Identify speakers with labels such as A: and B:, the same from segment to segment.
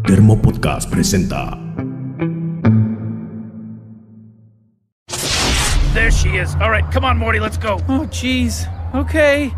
A: Termo Podcast presenta.
B: There she is. All right, come on, Morty, let's go.
C: Oh, jeez. Okay.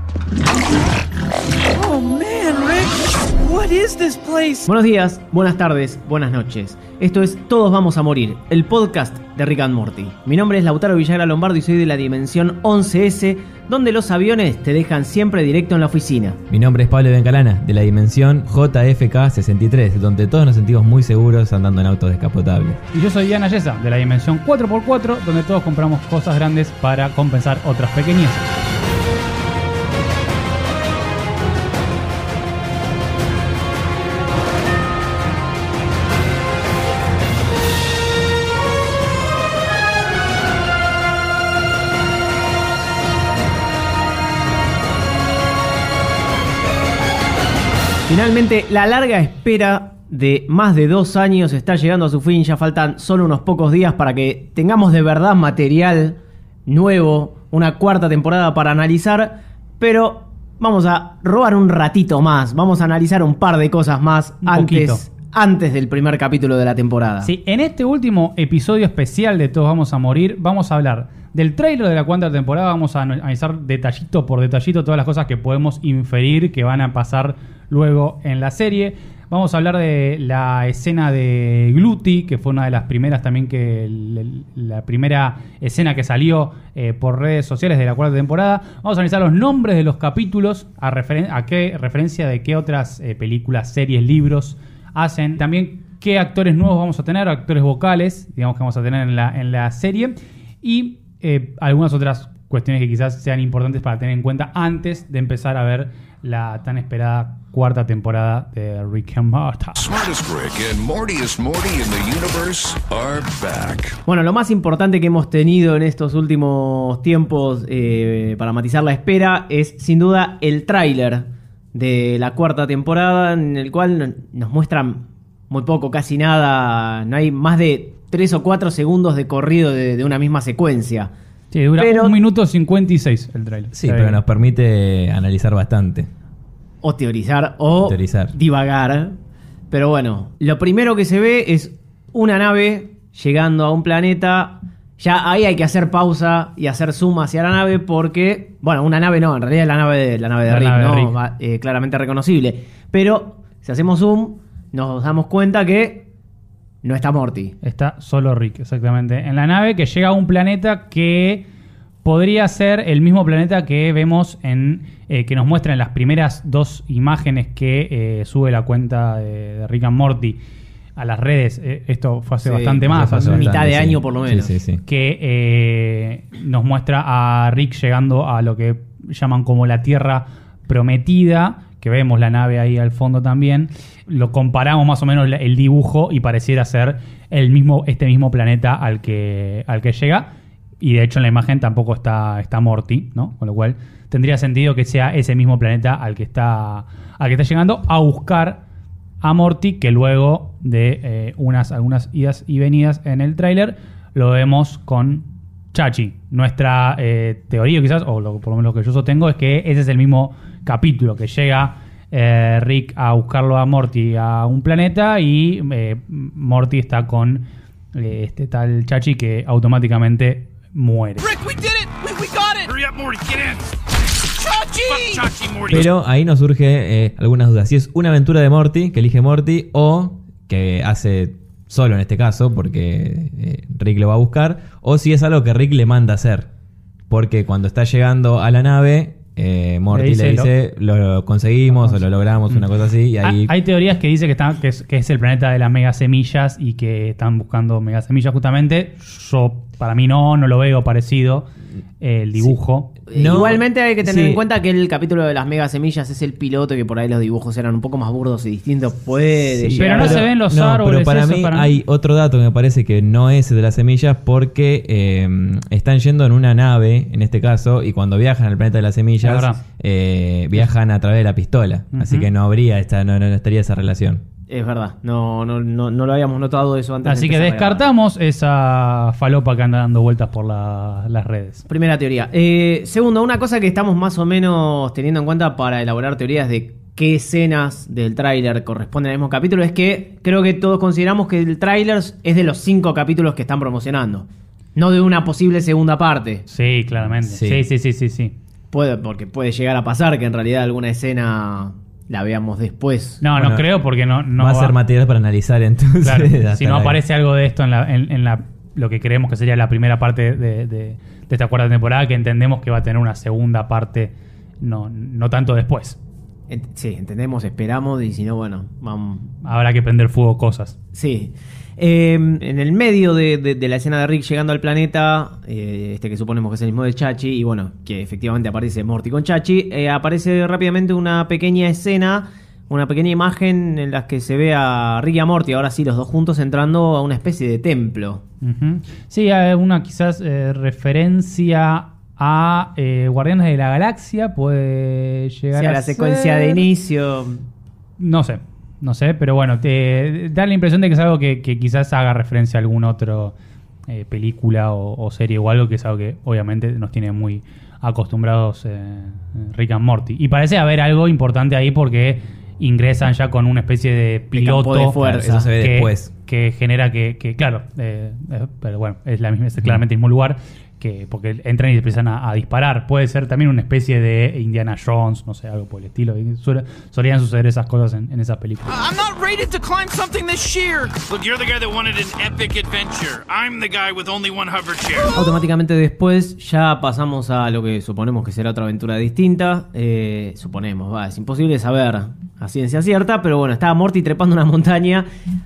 C: Oh, man, Rick. What is this place?
D: Buenos días, buenas tardes, buenas noches. Esto es Todos Vamos a Morir, el podcast de Rick and Morty. Mi nombre es Lautaro Villagra Lombardo y soy de la dimensión 11S, donde los aviones te dejan siempre directo en la oficina.
E: Mi nombre es Pablo Bencalana, de la dimensión JFK63, donde todos nos sentimos muy seguros andando en autos descapotables.
F: Y yo soy Diana Yesa, de la dimensión 4x4, donde todos compramos cosas grandes para compensar otras pequeñas.
D: Finalmente, la larga espera de más de 2 años está llegando a su fin. Ya faltan solo unos pocos días para que tengamos de verdad material nuevo, una cuarta temporada para analizar, pero vamos a robar un ratito más, vamos a analizar un par de cosas más antes del primer capítulo de la temporada.
F: Sí, en este último episodio especial de Todos Vamos a Morir, vamos a hablar del tráiler de la cuarta temporada. Vamos a analizar detallito por detallito todas las cosas que podemos inferir que van a pasar luego en la serie. Vamos a hablar de la escena de Gluty, que fue una de las primeras también, la primera escena que salió por redes sociales de la cuarta temporada. Vamos a analizar los nombres de los capítulos, a qué referencia de qué otras películas, series, libros hacen. También qué actores nuevos vamos a tener, actores vocales, digamos, que vamos a tener en la serie. Y algunas otras cuestiones que quizás sean importantes para tener en cuenta antes de empezar a ver la tan esperada cuarta temporada de Rick and Morty.
A: Smartest Rick and Mortiest Morty in the universe are back.
D: Bueno, lo más importante que hemos tenido en estos últimos tiempos para matizar la espera es sin duda el tráiler de la cuarta temporada, en el cual nos muestran muy poco, casi nada. No hay más de 3 o 4 segundos de corrido de una misma secuencia.
F: Sí, dura 1 minuto 56 el tráiler.
E: Sí, pero nos permite analizar bastante.
D: O teorizar o divagar. Pero bueno, lo primero que se ve es una nave llegando a un planeta. Ya ahí hay que hacer pausa y hacer zoom hacia la nave porque... Bueno, una nave no, en realidad es la nave de Rick, ¿no? Claramente reconocible. Pero si hacemos zoom, nos damos cuenta que no está Morty.
F: Está solo Rick, exactamente. En la nave que llega a un planeta que podría ser el mismo planeta que vemos que nos muestra en las primeras 2 imágenes que sube la cuenta de Rick and Morty a las redes. Esto fue hace bastante más,
D: hace mitad de año por lo menos.
E: Sí.
F: Que nos muestra a Rick llegando a lo que llaman como la Tierra Prometida, que vemos la nave ahí al fondo también. Lo comparamos más o menos el dibujo y pareciera ser este mismo planeta al que llega. Y de hecho en la imagen tampoco está Morty, ¿no? Con lo cual tendría sentido que sea ese mismo planeta al que está llegando a buscar a Morty, que luego de algunas idas y venidas en el tráiler lo vemos con Chachi. Nuestra teoría quizás, o por lo menos lo que yo sostengo, es que ese es el mismo capítulo, que llega Rick a buscarlo a Morty a un planeta y Morty está con este tal Chachi que automáticamente muere.
C: Rick, we did it! We got it!
B: Hurry up, Morty, get in.
C: Chachi!
B: Fuck Chachi, Morty.
E: Pero ahí nos surge algunas dudas. Si es una aventura de Morty, que elige Morty, o que hace solo en este caso, porque Rick lo va a buscar, o si es algo que Rick le manda a hacer. Porque cuando está llegando a la nave, Morty le dice lo conseguimos o lo logramos, una cosa así. Y ahí...
F: Hay teorías que dicen que es el planeta de las mega semillas y que están buscando mega semillas justamente. Para mí no lo veo parecido el dibujo.
D: Sí. No, igualmente hay que tener en cuenta que el capítulo de las mega semillas es el piloto, que por ahí los dibujos eran un poco más burdos y distintos.
F: Pero no se ven los árboles.
E: Pero para mí hay otro dato que me parece que no es el de las semillas, porque están yendo en una nave, en este caso, y cuando viajan al planeta de las semillas, viajan a través de la pistola. Así que no habría no estaría esa relación.
D: Es verdad, no lo habíamos notado eso antes.
F: Así que descartamos esa falopa que anda dando vueltas por las redes.
D: Primera teoría. Segundo, una cosa que estamos más o menos teniendo en cuenta para elaborar teorías de qué escenas del tráiler corresponden al mismo capítulo, es que creo que todos consideramos que el tráiler es de los 5 capítulos que están promocionando, no de una posible segunda parte.
F: Sí, claramente. Sí.
D: Porque puede llegar a pasar que en realidad alguna escena la veamos después.
F: No creo, porque no
E: va a ser material para analizar entonces.
F: Claro, si no aparece algo de esto en lo que creemos que sería la primera parte de esta cuarta temporada, que entendemos que va a tener una segunda parte, no tanto después.
D: Sí, entendemos, esperamos, y si no, bueno, vamos.
F: Habrá que prender fuego cosas.
D: Sí. En el medio de la escena de Rick llegando al planeta, que suponemos que es el mismo de Chachi, y bueno, que efectivamente aparece Morty con Chachi, aparece rápidamente una pequeña escena, una pequeña imagen en la que se ve a Rick y a Morty, ahora sí los dos juntos, entrando a una especie de templo.
F: Uh-huh. Sí, hay una quizás referencia a Guardianes de la Galaxia, puede llegar a
D: la secuencia de inicio.
F: No sé, pero bueno, te da la impresión de que es algo que quizás haga referencia a alguna otra película o serie o algo, que es algo que obviamente nos tiene muy acostumbrados Rick and Morty. Y parece haber algo importante ahí, porque ingresan ya con una especie de piloto
D: de fuerza.
E: Claro, eso se ve después.
F: Que genera que claro, pero bueno, es claramente el mismo lugar, porque entran y empiezan a disparar. Puede ser también una especie de Indiana Jones, no sé, algo por el estilo. Solían suceder esas cosas en esas películas.
C: I'm not rated to climb something this sheer.
B: Look, you're the guy that wanted an epic adventure. I'm the guy with only one hover chair.
D: Automáticamente después ya pasamos a lo que suponemos que será otra aventura distinta. Suponemos, es imposible saber a ciencia cierta, pero bueno, estaba Morty trepando una montaña,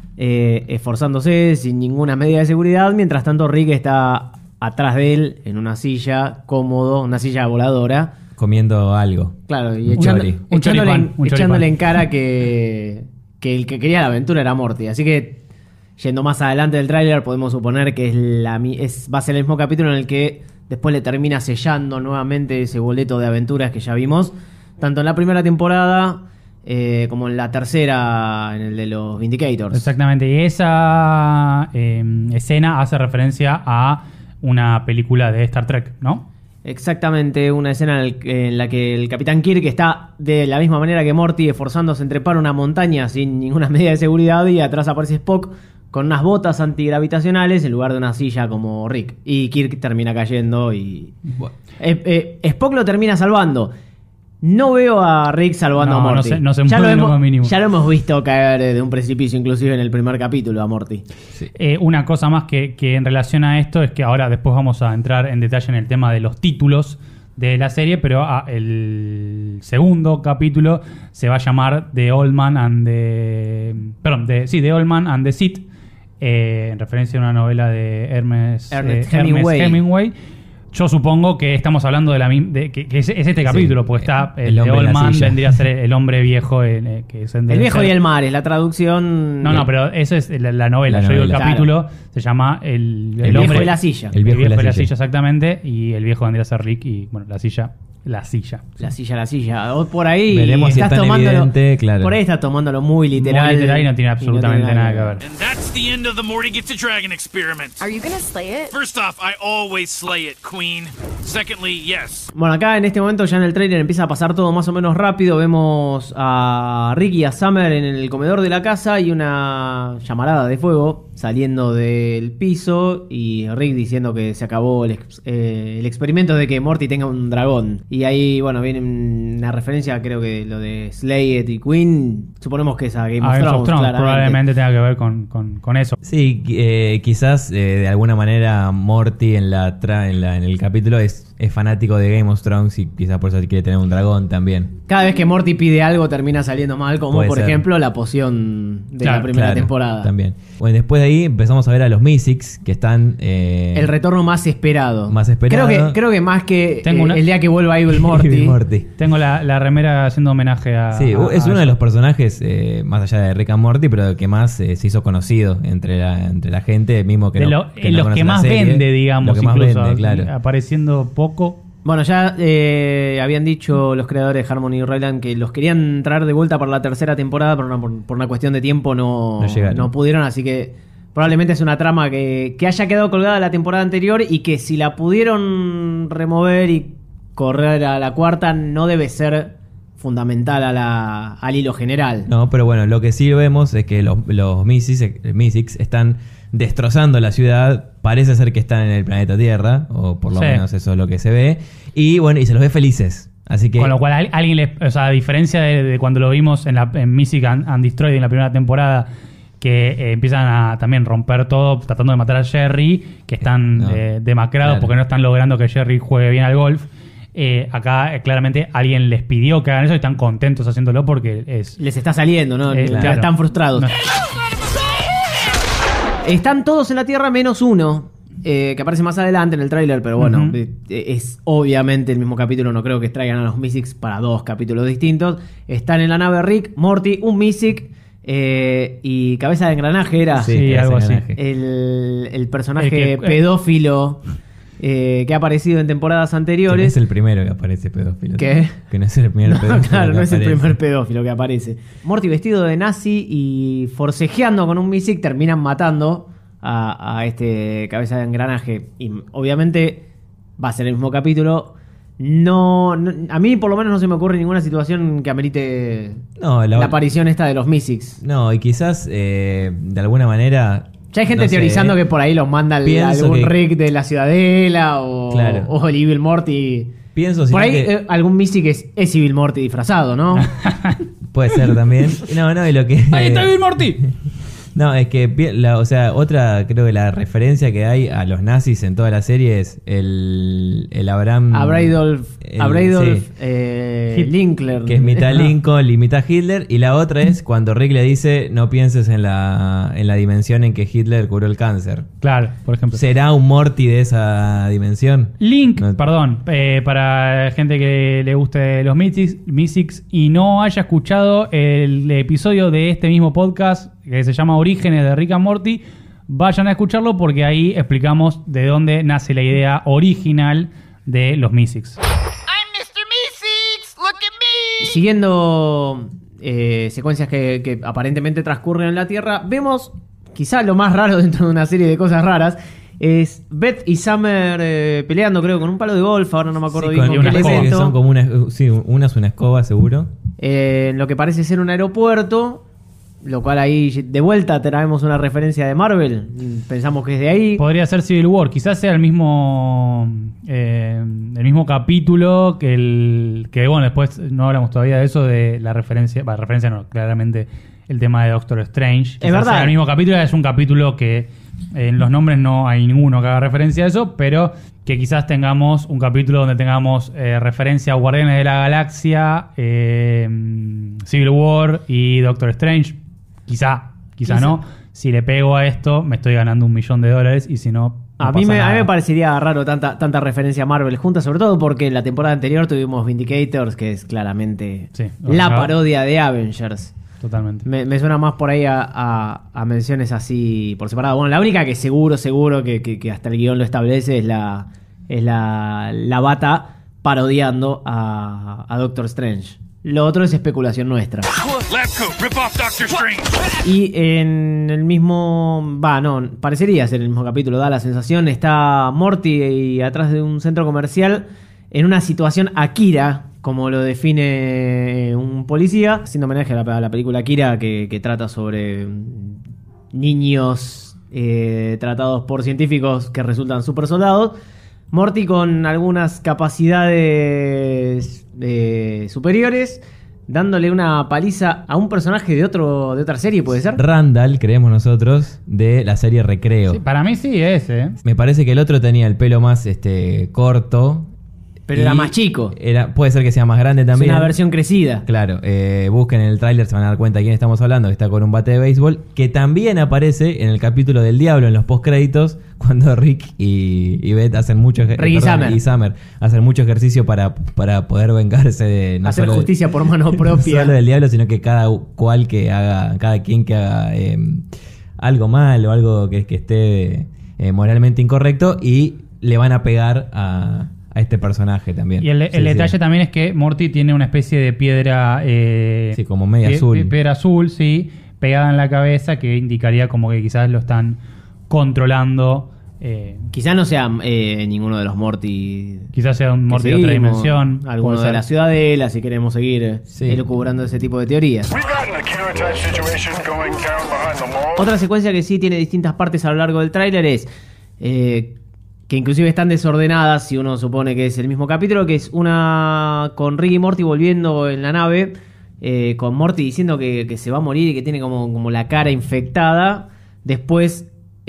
D: esforzándose sin ninguna medida de seguridad. Mientras tanto, Rick está atrás de él en una silla cómodo, una silla voladora,
E: comiendo algo.
D: Claro, y
F: Un
D: echándole en cara que el que quería la aventura era Morty. Así que, yendo más adelante del tráiler, podemos suponer que va a ser el mismo capítulo en el que después le termina sellando nuevamente ese boleto de aventuras que ya vimos, tanto en la primera temporada como en la tercera, en el de los Vindicators.
F: Exactamente, y esa escena hace referencia a una película de Star Trek, ¿no?
D: Exactamente, una escena en la que el Capitán Kirk está de la misma manera que Morty, esforzándose en trepar una montaña sin ninguna medida de seguridad, y atrás aparece Spock con unas botas antigravitacionales en lugar de una silla como Rick. Y Kirk termina cayendo y... Bueno. Spock lo termina salvando. No veo a Rick salvando a Morty.
F: No se mueve lo más mínimo.
D: Ya lo hemos visto caer de un precipicio, inclusive en el primer capítulo, a Morty.
F: Sí. Una cosa más que en relación a esto es que ahora después vamos a entrar en detalle en el tema de los títulos de la serie, pero el segundo capítulo se va a llamar The Old Man and The Old Man and the Sith, en referencia a una novela de Ernest Hemingway. Yo supongo que estamos hablando que es este capítulo, porque está el Old Man, vendría a ser el hombre viejo.
D: El viejo y el mar, es la traducción.
F: No, pero eso es la novela. Yo digo, el capítulo se llama El
D: viejo
F: hombre
D: y la silla.
F: El viejo y la silla, exactamente. Y el viejo vendría a ser Rick, y bueno, la silla. La silla.
D: O por ahí
E: veremos si
D: estás
E: es tan
D: tomándolo,
E: evidente, claro.
D: Por ahí estás tomándolo muy literal.
F: Muy literal, y no tiene absolutamente nada que ver.
B: And that's the end of the Morty Gets a Dragon experiment.
G: Are you gonna slay it?
B: First off, I always slay it, Queen. Secondly, yes.
D: Bueno, acá en este momento ya en el trailer empieza a pasar todo más o menos rápido. Vemos a Rick y a Summer en el comedor de la casa y una llamarada de fuego saliendo del piso, y Rick diciendo que se acabó el experimento de que Morty tenga un dragón. Y ahí, bueno, viene una referencia, creo que lo de Slay It y Queen, suponemos que es a Game of Thrones,
F: probablemente tenga que ver con eso.
E: Sí, quizás de alguna manera Morty en el capítulo es fanático de Game of Thrones, y quizás por eso quiere tener un dragón también.
D: Cada vez que Morty pide algo termina saliendo mal, como
E: Puede
D: por
E: ser.
D: ejemplo la poción de la primera temporada.
E: También. Bueno, después de ahí empezamos a ver a los Mystics, que están...
D: el retorno más esperado. Creo que más que el día que vuelva Evil Morty.
F: Tengo la remera haciendo homenaje a...
E: Sí, es uno de los personajes, más allá de Rick and Morty, pero que más se hizo conocido entre la gente, mismo que
F: los
E: conoce
F: que
E: la
F: más
E: serie.
F: vende, digamos,
E: Lo que más
F: incluso,
E: vende, claro.
F: Apareciendo poco.
D: Bueno, ya habían dicho los creadores de Harmony y Ryland que los querían traer de vuelta para la tercera temporada, pero por una cuestión de tiempo no pudieron, así que probablemente es una trama que haya quedado colgada la temporada anterior, y que si la pudieron remover y correr a la cuarta, no debe ser fundamental al hilo general.
E: No, pero bueno, lo que sí vemos es que los Mysics están destrozando la ciudad. Parece ser que están en el planeta Tierra, o por lo menos eso es lo que se ve. Y bueno, y se los ve felices. Así que...
F: Con lo cual, o sea, a diferencia de cuando lo vimos en Mysic and Destroyed en la primera temporada, que empiezan a también romper todo tratando de matar a Jerry, que están demacrados porque no están logrando que Jerry juegue bien al golf. Acá claramente alguien les pidió que hagan eso y están contentos haciéndolo porque
D: les está saliendo, ¿no?
F: Claro.
D: Están frustrados. No. Están todos en la Tierra menos uno, que aparece más adelante en el tráiler, pero bueno, es obviamente el mismo capítulo. No creo que traigan a los Mysics para 2 capítulos distintos. Están en la nave Rick, Morty, un Mysic y Cabeza de Engranaje era.
F: Sí, algo así.
D: El personaje pedófilo que ha aparecido en temporadas anteriores.
E: Que no es el primero que aparece pedófilo.
D: ¿Qué?
E: Que no es el primer pedófilo.
D: Claro, no es el primer pedófilo que aparece. Morty vestido de nazi y forcejeando con un Mysic terminan matando a este Cabeza de Engranaje. Y obviamente va a ser el mismo capítulo. No, a mí por lo menos no se me ocurre ninguna situación que amerite la aparición esta de los Mysics.
E: No, y quizás de alguna manera...
D: Ya hay gente teorizando que por ahí los manda algún Rick de la Ciudadela o el Evil Morty.
E: Pienso
D: por ahí algún Mysic es Evil Morty disfrazado, ¿no?
E: Puede ser también. No, y lo que...
F: ¡Ahí está Evil Morty!
E: No, es que, otra, creo que la referencia que hay a los nazis en toda la serie es el Abraham...
D: Abradolf Linkler.
E: Que es mitad Lincoln y mitad Hitler. Y la otra es cuando Rick le dice, no pienses en la dimensión en que Hitler curó el cáncer.
F: Claro, por ejemplo.
E: ¿Será un Morty de esa dimensión?
F: Para gente que le guste los Mysics y no haya escuchado el episodio de este mismo podcast que se llama Orígenes de Rick and Morty, vayan a escucharlo porque ahí explicamos de dónde nace la idea original de los Mysics.
C: I'm Mr. Mysics, look at me.
D: Siguiendo secuencias que aparentemente transcurren en la Tierra, vemos quizá lo más raro dentro de una serie de cosas raras. Es Beth y Summer peleando, creo, con un palo de golf. Ahora no me acuerdo bien con qué elemento.
E: Que son como una es una escoba, seguro.
D: Lo que parece ser un aeropuerto. Lo cual ahí de vuelta traemos una referencia de Marvel. Pensamos que es de ahí.
F: Podría ser Civil War. Quizás sea el mismo capítulo que bueno, después no hablamos todavía de eso, de la referencia. Referencia no, claramente el tema de Doctor Strange.
D: Es verdad.
F: El mismo capítulo es un capítulo que en los nombres no hay ninguno que haga referencia a eso, pero que quizás tengamos un capítulo donde tengamos referencia a Guardianes de la Galaxia, Civil War y Doctor Strange. Quizá no. Si le pego a esto, me estoy ganando $1 millón y si no...
D: A mí me parecería raro tanta referencia a Marvel junta, sobre todo porque en la temporada anterior tuvimos Vindicators, que es claramente la parodia de Avengers.
F: Totalmente.
D: Me suena más por ahí a menciones así por separado. Bueno, la única que seguro que hasta el guión lo establece es la Bata parodiando a Doctor Strange. Lo otro es especulación nuestra. Y en el mismo... parecería ser el mismo capítulo, da la sensación. Está Morty atrás de un centro comercial en una situación Akira, como lo define un policía, haciendo homenaje a la película Akira, que trata sobre niños tratados por científicos que resultan super soldados. Morty con algunas capacidades superiores, dándole una paliza a un personaje de otra serie, ¿puede ser?
E: Randall, creemos nosotros, de la serie Recreo.
F: Sí, para mí sí es,
E: Me parece que el otro tenía el pelo más corto.
D: Pero era más chico.
E: Puede ser que sea más grande también.
D: Es una versión crecida.
E: Claro, busquen en el tráiler, se van a dar cuenta de quién estamos hablando, que está con un bate de béisbol, que también aparece en el capítulo del Diablo, en los postcréditos, cuando Rick y Beth hacen mucho
D: y
E: Summer hacen mucho ejercicio para poder vengarse de no
D: hacer
E: solo
D: justicia por mano propia.
E: No solo del Diablo, sino que cada quien que haga algo mal o algo que esté moralmente incorrecto, y le van a pegar a este personaje también.
F: Y el detalle también es que Morty tiene una especie de piedra...
E: como media azul.
F: Piedra azul, sí, pegada en la cabeza, que indicaría como que quizás lo están controlando
D: Quizás no sea ninguno de los Morty.
F: Quizás sea un Morty de otra dimensión.
D: Alguno de la Ciudadela, si queremos seguir elucubrando ese tipo de teorías. Otra secuencia que sí tiene distintas partes a lo largo del tráiler es que inclusive están desordenadas, si uno supone que es el mismo capítulo, que es una con Rick y Morty volviendo en la nave, con Morty diciendo que se va a morir y que tiene como la cara infectada. Después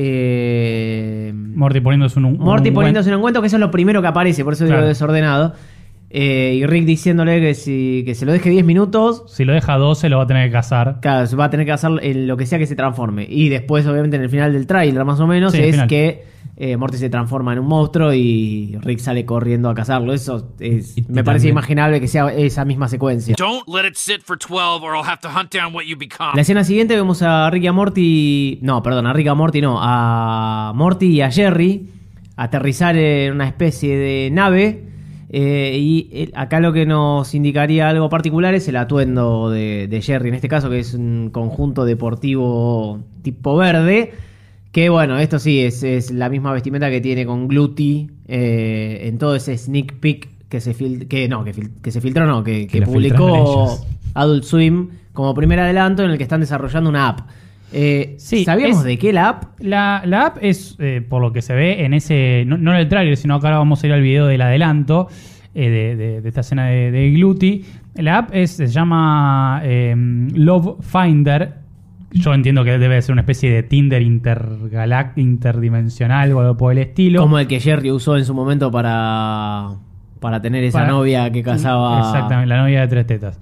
F: Morty poniéndose un
D: ungüento, que eso es lo primero que aparece, por eso digo desordenado. Y Rick diciéndole que se lo deje 10 minutos.
F: Si lo deja 12 lo va a tener que cazar.
D: Claro, va a tener que hacer lo que sea que se transforme. Y después, obviamente, en el final del tráiler, más o menos, es que Morty se transforma en un monstruo y Rick sale corriendo a cazarlo. Eso me parece imaginable que sea esa misma secuencia.
B: Don't let it sit for 12 or I'll have to hunt down what you become.
D: La escena siguiente vemos a Rick y a Morty... a Morty y a Jerry aterrizar en una especie de nave. Y acá lo que nos indicaría algo particular es el atuendo de Jerry, en este caso, que es un conjunto deportivo tipo verde. Que bueno, esto sí es la misma vestimenta que tiene con Gluty en todo ese sneak peek que se publicó Adult Swim como primer adelanto, en el que están desarrollando una app. ¿Sabíamos de qué la app? La
F: app es, por lo que se ve en ese, no en el tráiler, sino que ahora vamos a ir al video del adelanto de esta escena de Gluty. La app se llama Love Finder. Yo entiendo que debe ser una especie de Tinder interdimensional o algo por el estilo.
D: Como el que Jerry usó en su momento para tener esa novia que cazaba.
F: Exactamente, la novia de 3 tetas.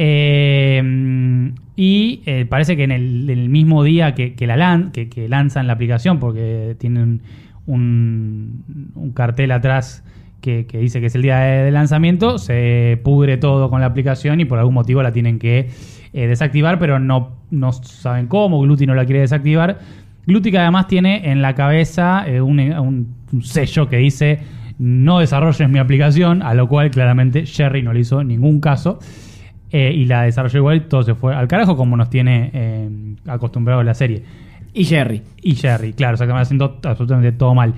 F: Y parece que en el mismo día que lanzan la aplicación, porque tienen un cartel atrás que dice que es el día de lanzamiento, se pudre todo con la aplicación y por algún motivo la tienen que desactivar, pero no saben cómo. Gluty no la quiere desactivar. Gluty, que además tiene en la cabeza un sello que dice: no desarrolles mi aplicación, a lo cual claramente Jerry no le hizo ningún caso. Y la desarrolló igual, todo se fue al carajo, como nos tiene acostumbrado la serie.
D: Y Jerry,
F: claro, exactamente, haciendo absolutamente todo mal.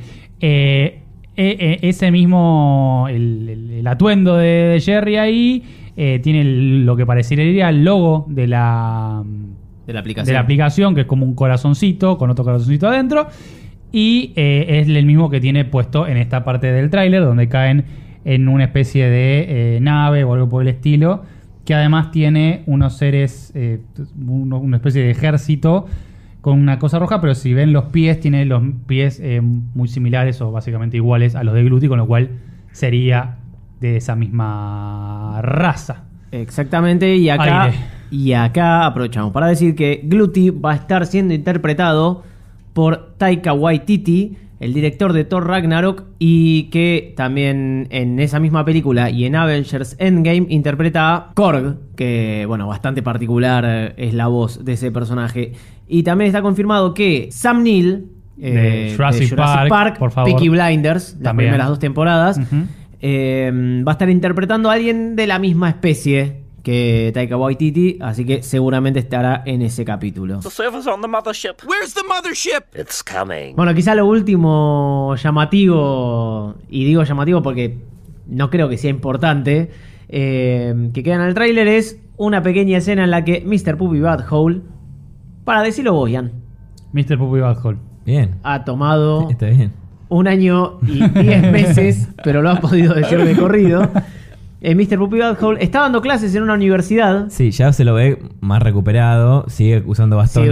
F: Ese mismo, el atuendo de Jerry ahí, tiene lo que parecería el logo de la aplicación, que es como un corazoncito con otro corazoncito adentro. Y es el mismo que tiene puesto en esta parte del tráiler, donde caen en una especie de nave o algo por el estilo, que además tiene unos seres, una especie de ejército con una cosa roja, pero si ven los pies, tiene los pies muy similares o básicamente iguales a los de Gluty, con lo cual sería de esa misma raza.
D: Exactamente, y acá aprovechamos para decir que Gluty va a estar siendo interpretado por Taika Waititi, el director de Thor Ragnarok, y que también en esa misma película y en Avengers Endgame interpreta a Korg, que bueno, bastante particular es la voz de ese personaje. Y también está confirmado que Sam Neill
F: de Jurassic Park, por favor,
D: Peaky Blinders, las
F: también.
D: primeras 2 temporadas, va a estar interpretando a alguien de la misma especie que Taika Waititi, así que seguramente estará en ese capítulo.
C: The server's on the mothership.
B: Where's the mothership?
C: It's coming.
D: Bueno, quizá lo último llamativo, y digo llamativo porque no creo que sea importante, que queda en el tráiler, es una pequeña escena en la que Mr. Puppy Butthole, para decirlo Boyan,
F: Mr. Puppy Butthole,
E: bien,
D: ha tomado
E: está bien.
D: 1 año y 10 meses, pero lo ha podido decir de corrido. Mr. Puppy Butthole está dando clases en una universidad.
E: Sí, ya se lo ve más recuperado. Sigue usando bastón.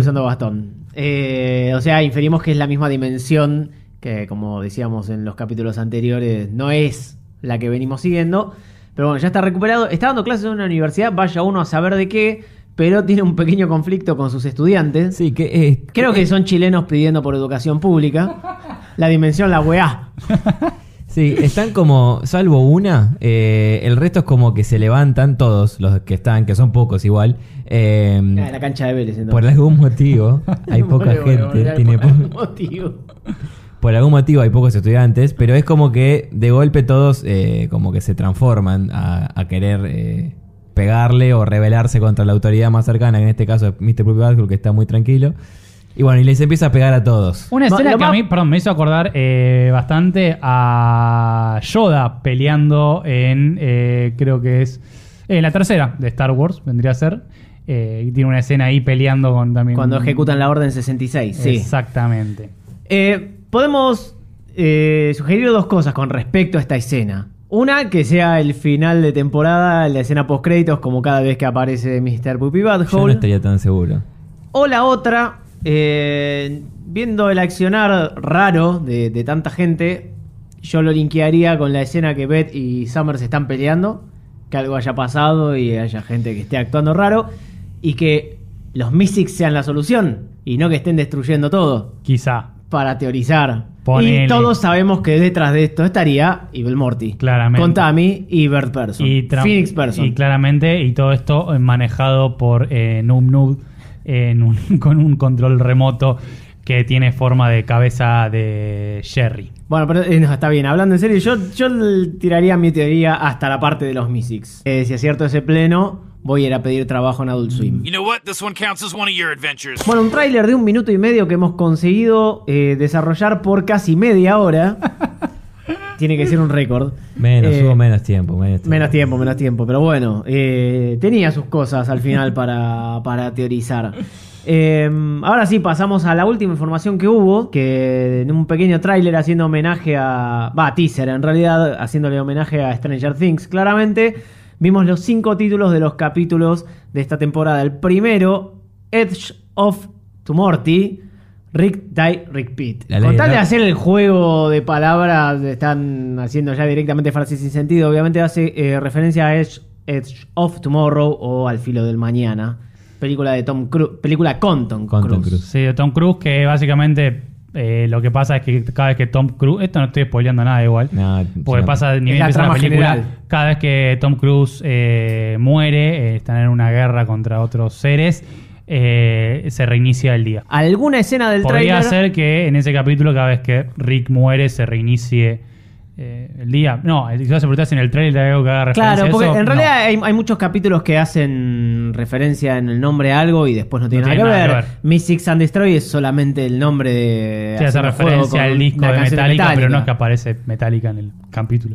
D: O sea, inferimos que es la misma dimensión que, como decíamos en los capítulos anteriores, no es la que venimos siguiendo. Pero bueno, ya está recuperado. Está dando clases en una universidad, vaya uno a saber de qué, pero tiene un pequeño conflicto con sus estudiantes.
E: Sí,
D: creo que son chilenos pidiendo por educación pública. La dimensión, la weá.
E: Sí, están como, salvo una, el resto es como que se levantan todos los que están, que son pocos igual.
D: En la cancha de Vélez, entonces.
E: Por algún motivo hay poca gente. Por algún motivo hay pocos estudiantes, pero es como que de golpe todos como que se transforman a querer pegarle o rebelarse contra la autoridad más cercana, que en este caso es Mr. Puppy Butthole, que está muy tranquilo. Y bueno, y les empieza a pegar a todos.
F: Una escena
D: Lo
F: que a
D: más-
F: mí, perdón, me hizo acordar bastante a Yoda peleando en, creo que es la tercera de Star Wars, vendría a ser. Y tiene una escena ahí peleando con también...
D: Cuando ejecutan la Orden 66, sí.
F: Exactamente.
D: Podemos sugerir dos cosas con respecto a esta escena. Una, que sea el final de temporada, la escena post créditos, como cada vez que aparece Mr. Puppy
E: Yo no
D: Butthole.
E: estaría tan seguro.
D: O la otra, viendo el accionar raro de tanta gente, yo lo linkearía con la escena que Beth y Summer se están peleando, que algo haya pasado y haya gente que esté actuando raro, y que los Mystics sean la solución y no que estén destruyendo todo,
F: Quizá.
D: para teorizar.
F: Ponele.
D: Y todos sabemos que detrás de esto estaría Evil Morty.
F: Claramente.
D: Con Tammy y Bird Person. Phoenix Person.
F: Y claramente, y todo esto manejado por Noob Noob con un control remoto que tiene forma de cabeza de Jerry.
D: Bueno, pero no, está bien, hablando en serio, yo tiraría mi teoría hasta la parte de los Mystics. Si acierto ese pleno, voy a ir a pedir trabajo en Adult Swim.
B: You know what? This one counts as one of your adventures.
D: Bueno, un tráiler de 1 minuto y medio que hemos conseguido desarrollar por casi media hora. Tiene que ser un récord.
E: Hubo menos tiempo.
D: Menos tiempo, pero bueno, tenía sus cosas al final para teorizar. Ahora sí, pasamos a la última información que hubo, que en un pequeño tráiler haciendo homenaje teaser en realidad, haciéndole homenaje a Stranger Things, claramente, vimos los 5 títulos de los capítulos de esta temporada. El primero, Edge of Tomorrow, Rick Die Repeat.
E: La ley
D: Con tal
E: de
D: de
E: la-
D: hacer el juego de palabras, están haciendo ya directamente frases sin sentido. Obviamente hace referencia a Edge of Tomorrow o Al filo del mañana. Película de Tom Cruise. Película con Tom Cruise.
F: Sí, de Tom Cruise, que básicamente lo que pasa es que cada vez que Tom Cruise... Esto no estoy spoileando nada igual.
E: No,
F: Porque
E: no.
F: pasa, ni
D: Es
F: bien
D: la
F: empieza la
D: trama
F: película,
D: general.
F: cada vez que Tom Cruise muere, están en una guerra contra otros seres, se reinicia el día.
D: Alguna escena del
F: Podría
D: tráiler.
F: ser que en ese capítulo, cada vez que Rick muere, se reinicie el día. No, quizás se preguntas en el trailer algo que haga referencia
D: Claro,
F: a
D: porque
F: eso.
D: en
F: No.
D: realidad hay muchos capítulos que hacen referencia en el nombre a algo y después no tiene
F: No
D: nada,
F: tiene
D: que,
F: nada
D: ver.
F: que ver.
D: Mystics and Destroy es solamente el nombre de.
F: Sí, hace
D: haciendo juego
F: referencia
D: con
F: al disco
D: la
F: de
D: canción
F: Metallica, pero no es que aparece Metallica en el capítulo.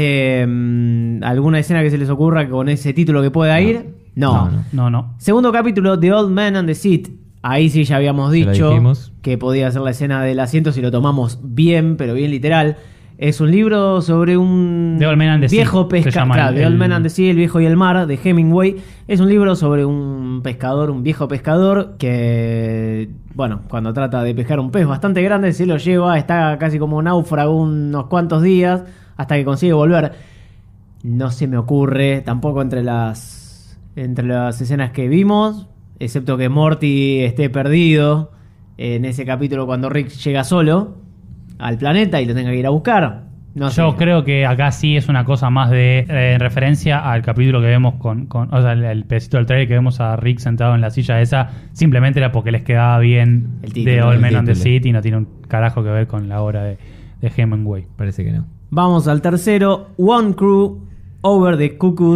D: ¿Alguna escena que se les ocurra con ese título que pueda ir? No.
F: No.
D: Segundo capítulo, The Old Man and the Seat. Ahí sí ya habíamos
E: Ya lo
D: dicho
E: dijimos.
D: que podía ser la escena del asiento si lo tomamos bien, pero bien literal. Es un libro sobre un
F: The Old Man and the
D: viejo
F: Sea, se
D: pescador.
F: llama
D: Claro,
F: el-
D: The Old Man and the Sea, El viejo y el mar, de Hemingway. Es un libro sobre un pescador, un viejo pescador que, bueno, cuando trata de pescar un pez bastante grande, se lo lleva, está casi como náufrago unos cuantos días hasta que consigue volver. No se me ocurre, tampoco entre las escenas que vimos, excepto que Morty esté perdido en ese capítulo cuando Rick llega solo al planeta y lo tenga que ir a buscar. No sé.
F: Yo creo que acá sí es una cosa más de referencia al capítulo que vemos o sea, el pedacito del trailer que vemos a Rick sentado en la silla esa, simplemente era porque les quedaba bien
D: El título,
F: de Old
E: el
F: Man and the
E: título.
F: City y no tiene un carajo que ver con la obra de Hemingway.
E: Parece que no.
D: Vamos al tercero, One Crew Over the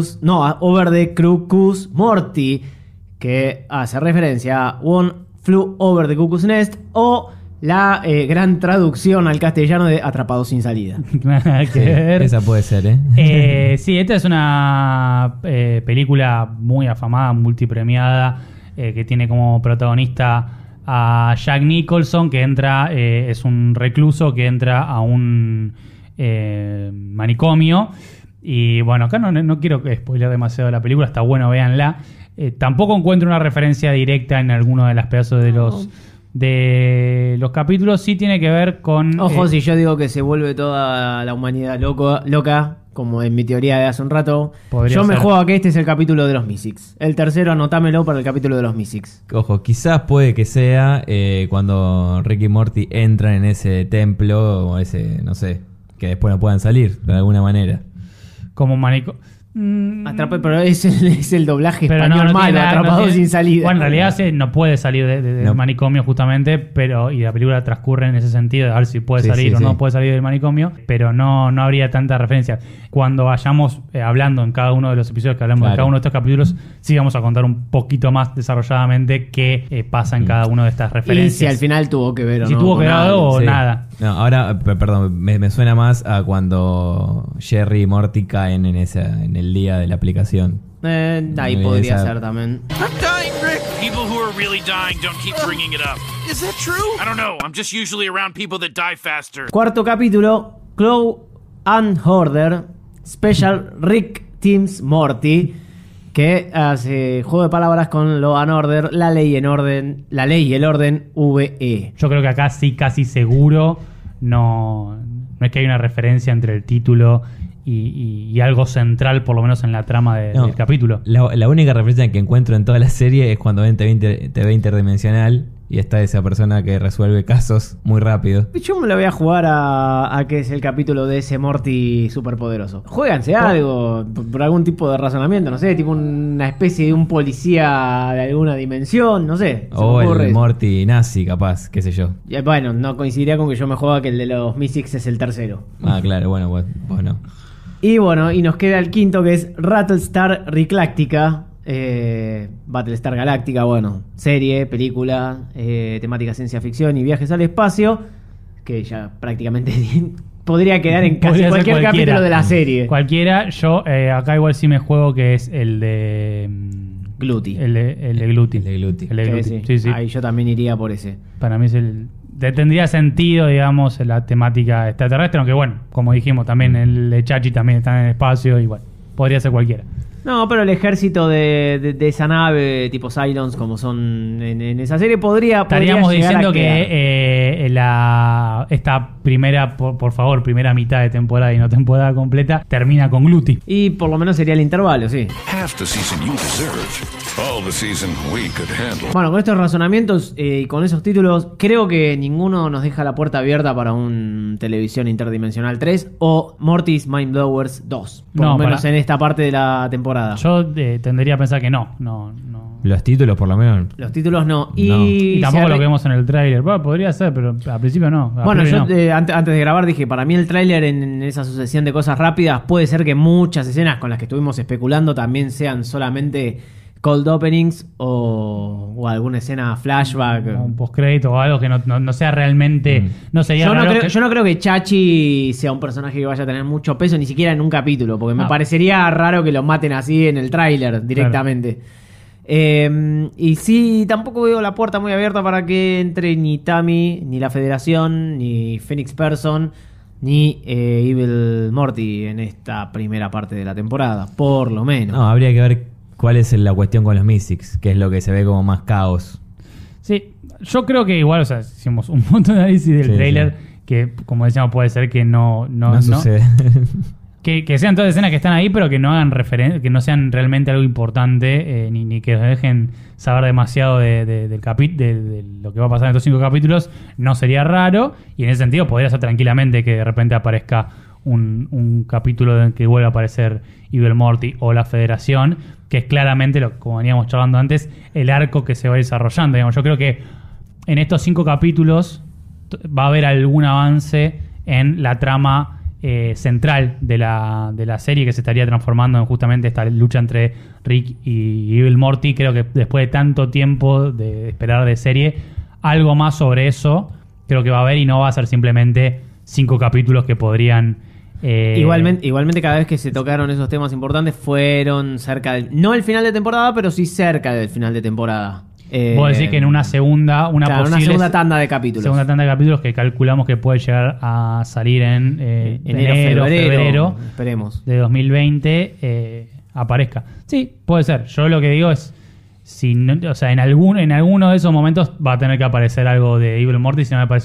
D: Cuckoo's Morty, que hace referencia a One Flew Over the Cuckoo's Nest o la gran traducción al castellano de Atrapado sin salida.
F: Nada que ver.
E: Esa puede ser, ¿eh?
F: Sí, esta es una película muy afamada, multipremiada, que tiene como protagonista a Jack Nicholson, que entra, es un recluso que entra a un manicomio. Y bueno, acá no quiero spoiler demasiado la película, está bueno, véanla. Tampoco encuentro una referencia directa en alguno de los pedazos de los capítulos. Sí tiene que ver con...
D: Ojo, si yo digo que se vuelve toda la humanidad loca, como en mi teoría de hace un rato,
F: Podría
D: yo me
F: ser.
D: juego a que este es el capítulo de los Mystics. El tercero, anotámelo para el capítulo de los Mystics.
E: Ojo, quizás puede que sea cuando Rick y Morty entran en ese templo o ese, no sé, que después no puedan salir de alguna manera.
F: como manico.
D: Pero es el doblaje
F: Pero
D: español
F: no
D: malo,
F: tiene-
D: Atrapado
F: no tiene-
D: sin salida.
F: Bueno, en realidad no puede salir del
E: No.
F: manicomio justamente, y la película transcurre en ese sentido, de a ver si puede
E: Sí,
F: salir
E: sí,
F: o no
E: sí.
F: puede salir del manicomio, pero no habría tanta referencia. Cuando vayamos hablando en cada uno de los episodios que hablamos de
E: Claro.
F: cada uno de estos capítulos, sí vamos a contar un poquito más desarrolladamente qué pasa en cada una de estas
D: Y
F: referencias.
D: si al final tuvo que ver o
F: Si
D: no.
F: tuvo que
D: con
F: ver
D: algo.
F: algo o
E: Sí.
F: nada.
E: No, ahora, perdón, me suena más a cuando Jerry y Morty caen en el día de la aplicación.
D: Ahí
E: Esa-
D: podría ser también.
B: I'm dying, Rick. People who are really dying don't keep bringing it up. Is that true? I don't know. I'm just usually around people that die faster.
D: Cuarto capítulo, Claw and Order, Special Rick Teams Morty, que hace juego de palabras con Law and Order, la ley y el orden VE.
F: Yo creo que acá sí, casi seguro, no es que hay una referencia entre el título y algo central, por lo menos en la trama
E: No,
F: del capítulo.
E: La única referencia que encuentro en toda la serie es cuando ven TV interdimensional y está esa persona que resuelve casos muy rápido.
D: Yo me lo voy a jugar a que es el capítulo de ese Morty superpoderoso. Juéganse algo, por algún tipo de razonamiento, no sé, tipo una especie de un policía de alguna dimensión, no sé. se me
E: O
D: ocurre
E: el
D: eso.
E: Morty nazi, capaz, qué sé yo.
D: Bueno, no coincidiría con que yo me juega que el de los Mystics es el tercero.
E: Ah, claro, bueno, vos no.
D: Y bueno, y nos queda el quinto que es Rattlestar Reláctica. Battlestar Galáctica, bueno, serie, película, temática ciencia ficción y viajes al espacio, que ya prácticamente podría quedar en casi
F: Podría ser
D: cualquier
F: cualquiera.
D: capítulo de la serie.
F: Cualquiera, yo acá igual sí me juego que es el de
D: Gluti.
F: el de Gluti.
E: El de Gluti.
F: El de Gluti.
D: Sí.
F: Sí, sí.
D: Ahí yo también iría por ese.
F: Para mí es tendría sentido, digamos, la temática extraterrestre, aunque bueno, como dijimos, también el de Chachi también está en el espacio, y bueno, podría ser cualquiera.
D: No, pero el ejército de esa nave tipo Cylons, como son en esa serie,
F: Estaríamos
D: podría llegar
F: diciendo
D: a quedar.
F: que esta primera, por favor, primera mitad de temporada y no temporada completa, termina con Gluti.
D: Y por lo menos sería el intervalo, sí.
A: Half the season you deserve. All the season we could handle.
D: Bueno, con estos razonamientos y con esos títulos, creo que ninguno nos deja la puerta abierta para un Televisión Interdimensional 3 o Morty's Mind Blowers 2. Por
F: No,
D: lo menos
F: para-
D: en esta parte de la temporada.
F: Yo tendería a pensar que no.
E: Los títulos, por lo menos.
D: Los títulos no.
E: No.
F: Y tampoco
D: se
F: lo
D: arre-
F: que vemos en el tráiler. Bueno, podría ser, pero al principio no. A
D: Bueno,
F: priori
D: yo
F: no.
D: antes de grabar dije, para mí el tráiler en esa sucesión de cosas rápidas puede ser que muchas escenas con las que estuvimos especulando también sean solamente cold openings o alguna escena flashback.
F: O un postcrédito o algo que no sea realmente. No sería
D: Yo no,
F: raro
D: creo,
F: que-
D: yo no creo que Chachi sea un personaje que vaya a tener mucho peso ni siquiera en un capítulo, porque me
F: Ah.
D: parecería raro que lo maten así en el tráiler directamente. Y sí, tampoco veo la puerta muy abierta para que entre ni Tami, ni la Federación, ni Phoenix Person, ni Evil Morty en esta primera parte de la temporada, por lo menos.
E: No, habría que ver cuál es la cuestión con los Mystics, que es lo que se ve como más caos.
F: Sí, yo creo que igual, o sea, hicimos un montón de análisis del
E: Sí,
F: tráiler que, como decíamos, puede ser que no
E: sucede.
F: Que sean todas escenas que están ahí, pero que no hagan referencia, que no sean realmente algo importante, ni que nos dejen saber demasiado de lo que va a pasar en estos 5 capítulos, no sería raro, y en ese sentido podría ser tranquilamente que de repente aparezca un capítulo en que vuelva a aparecer Evil Morty o la Federación, que es claramente, como veníamos charlando antes, el arco que se va desarrollando. Digamos. Yo creo que en estos 5 capítulos va a haber algún avance en la trama central de la serie, que se estaría transformando en justamente esta lucha entre Rick y Evil Morty. Creo que después de tanto tiempo de esperar de serie, algo más sobre eso creo que va a haber, y no va a ser simplemente 5 capítulos que podrían...
D: Igualmente cada vez que se tocaron esos temas importantes fueron cerca del... No el final de temporada, pero sí cerca del final de temporada.
F: Vos decís que en una segunda, una
D: segunda tanda de capítulos.
F: Segunda tanda de capítulos que calculamos que puede llegar a salir en enero, febrero
D: esperemos.
F: de 2020 aparezca. Sí, puede ser. Yo lo que digo es, si no, o sea, en alguno de esos momentos va a tener que aparecer algo de Evil Morty, si no me parece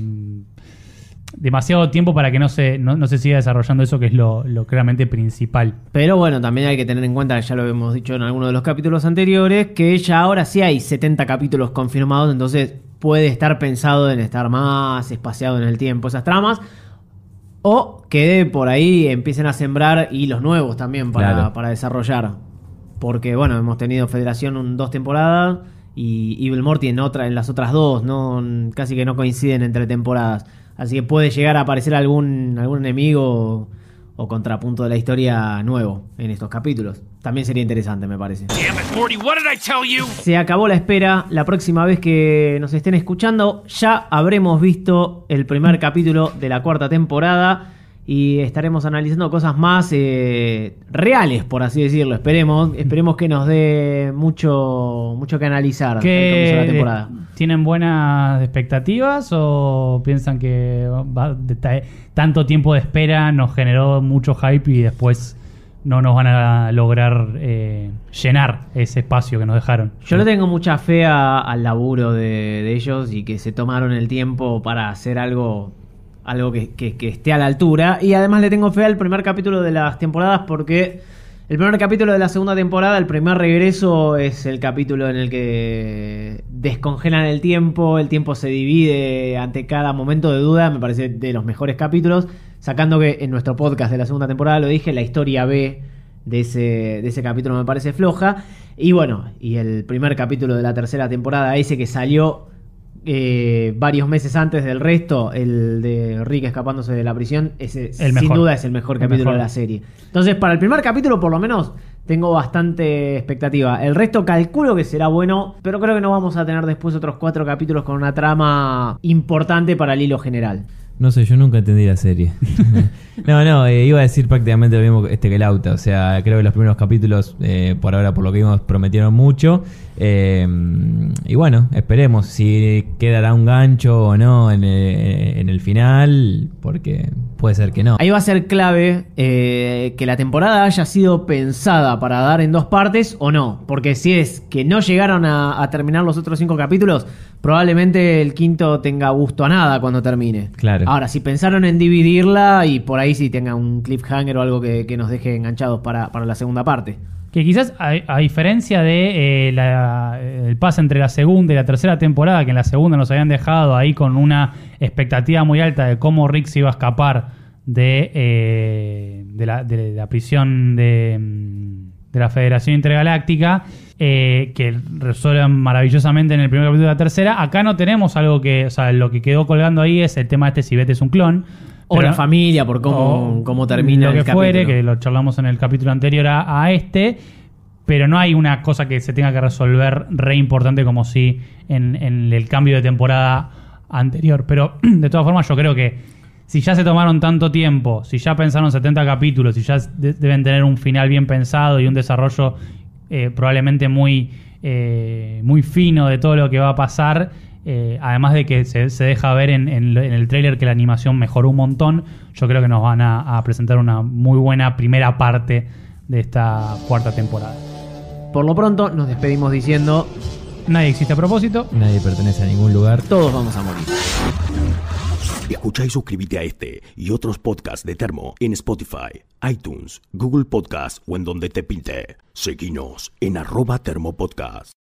F: demasiado tiempo para que no se siga desarrollando eso, que es lo claramente principal.
D: Pero bueno, también hay que tener en cuenta, ya lo hemos dicho en alguno de los capítulos anteriores, que ya ahora sí hay 70 capítulos confirmados, entonces puede estar pensado en estar más espaciado en el tiempo esas tramas. O que por ahí empiecen a sembrar hilos nuevos también
E: Claro.
D: para desarrollar. Porque, bueno, hemos tenido Federación 2 temporadas y Evil Morty en las otras 2. Casi que no coinciden entre temporadas. Así que puede llegar a aparecer algún enemigo o contrapunto de la historia nuevo en estos capítulos. También sería interesante, me parece.
B: Damn it, Morty, what did I tell you?
D: Se acabó la espera. La próxima vez que nos estén escuchando ya habremos visto el primer capítulo de la 4ª temporada y estaremos analizando cosas más reales, por así decirlo. Esperemos que nos dé mucho que analizar al comienzo de la temporada.
F: ¿Tienen buenas expectativas o piensan que tanto tiempo de espera nos generó mucho hype y después no nos van a lograr llenar ese espacio que nos dejaron?
D: Yo le tengo mucha fe al laburo de ellos y que se tomaron el tiempo para hacer algo que esté a la altura. Y además le tengo fe al primer capítulo de las temporadas porque el primer capítulo de la 2ª temporada, el primer regreso, es el capítulo en el que descongelan el tiempo se divide ante cada momento de duda. Me parece de los mejores capítulos, sacando que en nuestro podcast de la 2ª temporada lo dije, la historia B de ese capítulo me parece floja. Y bueno, y el primer capítulo de la 3ª temporada, ese que salió varios meses antes del resto, el de Rick escapándose de la prisión, ese sin duda es el mejor capítulo de la serie. Entonces, para el primer capítulo, por lo menos, tengo bastante expectativa. El resto calculo que será bueno, pero creo que no vamos a tener después otros 4 capítulos con una trama importante para el hilo general.
E: No sé, yo nunca entendí la serie. Iba a decir prácticamente lo mismo que el Auta. O sea, creo que los primeros capítulos, por ahora, por lo que vimos, prometieron mucho. Y bueno, esperemos si quedará un gancho o no en el final, porque puede ser que no.
D: Ahí va a ser clave que la temporada haya sido pensada para dar en 2 partes o no. Porque si es que no llegaron a terminar los otros 5 capítulos, probablemente el 5º tenga gusto a nada cuando termine.
E: Claro.
D: Ahora, si pensaron en dividirla y por ahí sí tenga un cliffhanger o algo que nos deje enganchados para la segunda parte.
F: Que quizás a diferencia de el pase entre la 2ª y la 3ª temporada, que en la 2ª nos habían dejado ahí con una expectativa muy alta de cómo Rick se iba a escapar de la prisión de la Federación Intergaláctica, que resuelven maravillosamente en el primer capítulo de la 3ª. Acá no tenemos algo que... O sea, lo que quedó colgando ahí es el tema si Beth es un clon.
D: O la familia, por cómo termina
F: lo que
D: el capítulo.
F: fuere, que lo charlamos en el capítulo anterior a este, pero no hay una cosa que se tenga que resolver re importante como si en el cambio de temporada anterior. Pero de todas formas yo creo que si ya se tomaron tanto tiempo, si ya pensaron 70 capítulos, si ya deben tener un final bien pensado y un desarrollo probablemente muy fino de todo lo que va a pasar. Además de que se deja ver en el tráiler que la animación mejoró un montón, yo creo que nos van a presentar una muy buena primera parte de esta 4ª temporada.
D: Por lo pronto nos despedimos diciendo:
F: nadie existe a propósito,
E: nadie pertenece a ningún lugar,
D: todos vamos a morir.
G: Escucha y suscríbete a este y otros podcasts de Termo en Spotify, iTunes, Google Podcasts o en donde te pinte. Seguinos en @TermoPodcast.